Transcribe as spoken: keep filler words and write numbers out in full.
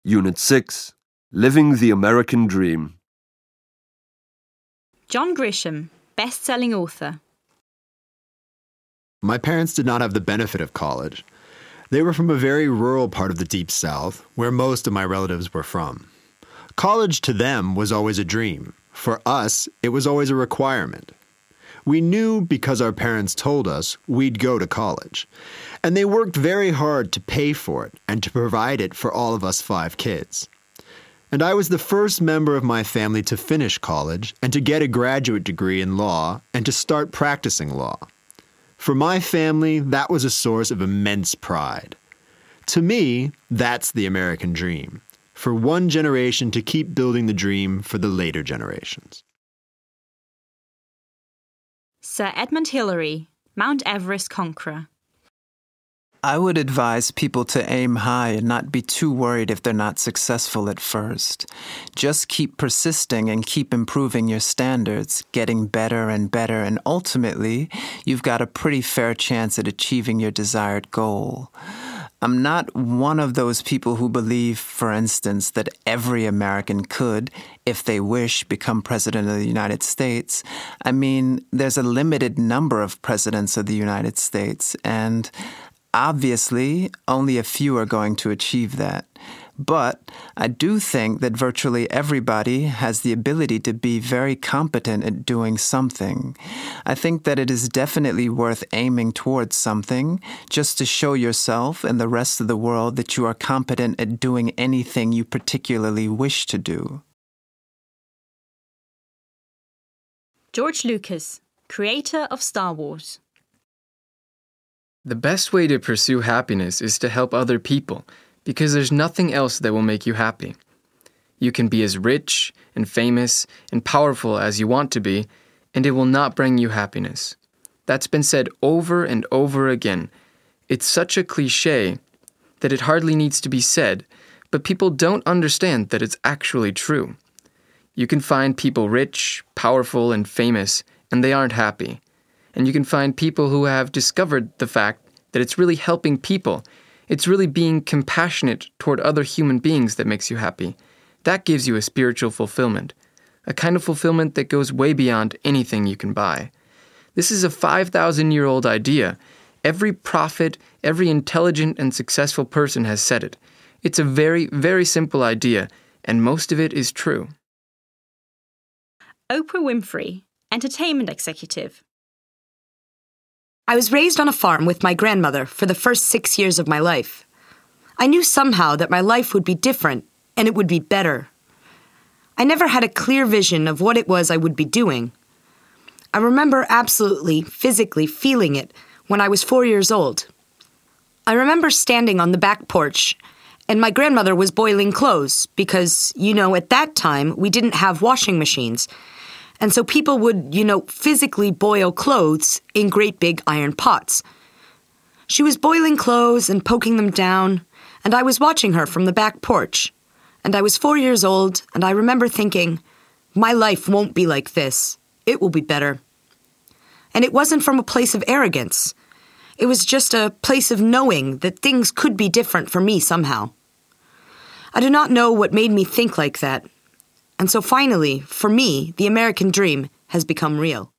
Unit six, Living the American Dream. John Grisham, best-selling author. My parents did not have the benefit of college. They were from a very rural part of the Deep South, where most of my relatives were from. College to them was always a dream. For us, it was always a requirement. We knew because our parents told us we'd go to college. And they worked very hard to pay for it and to provide it for all of us five kids. And I was the first member of my family to finish college and to get a graduate degree in law and to start practicing law. For my family, that was a source of immense pride. To me, that's the American dream. For one generation to keep building the dream for the later generations. Sir Edmund Hillary, Mount Everest conqueror. I would advise people to aim high and not be too worried if they're not successful at first. Just keep persisting and keep improving your standards, getting better and better, and ultimately, you've got a pretty fair chance at achieving your desired goal. I'm not one of those people who believe, for instance, that every American could, if they wish, become president of the United States. I mean, there's a limited number of presidents of the United States, and obviously, only a few are going to achieve that. But I do think that virtually everybody has the ability to be very competent at doing something. I think that it is definitely worth aiming towards something, just to show yourself and the rest of the world that you are competent at doing anything you particularly wish to do. George Lucas, creator of Star Wars. The best way to pursue happiness is to help other people, because there's nothing else that will make you happy. You can be as rich and famous and powerful as you want to be, and it will not bring you happiness. That's been said over and over again. It's such a cliché that it hardly needs to be said, but people don't understand that it's actually true. You can find people rich, powerful, and famous, and they aren't happy. And you can find people who have discovered the fact that it's really helping people. It's really being compassionate toward other human beings that makes you happy. That gives you a spiritual fulfillment, a kind of fulfillment that goes way beyond anything you can buy. This is a five thousand year old idea. Every prophet, every intelligent and successful person has said it. It's a very, very simple idea, and most of it is true. Oprah Winfrey, entertainment executive. I was raised on a farm with my grandmother for the first six years of my life. I knew somehow that my life would be different and it would be better. I never had a clear vision of what it was I would be doing. I remember absolutely, physically feeling it when I was four years old. I remember standing on the back porch and my grandmother was boiling clothes because, you know, at that time we didn't have washing machines. And so people would, you know, physically boil clothes in great big iron pots. She was boiling clothes and poking them down, and I was watching her from the back porch. And I was four years old, and I remember thinking, my life won't be like this. It will be better. And it wasn't from a place of arrogance. It was just a place of knowing that things could be different for me somehow. I do not know what made me think like that. And so finally, for me, the American dream has become real.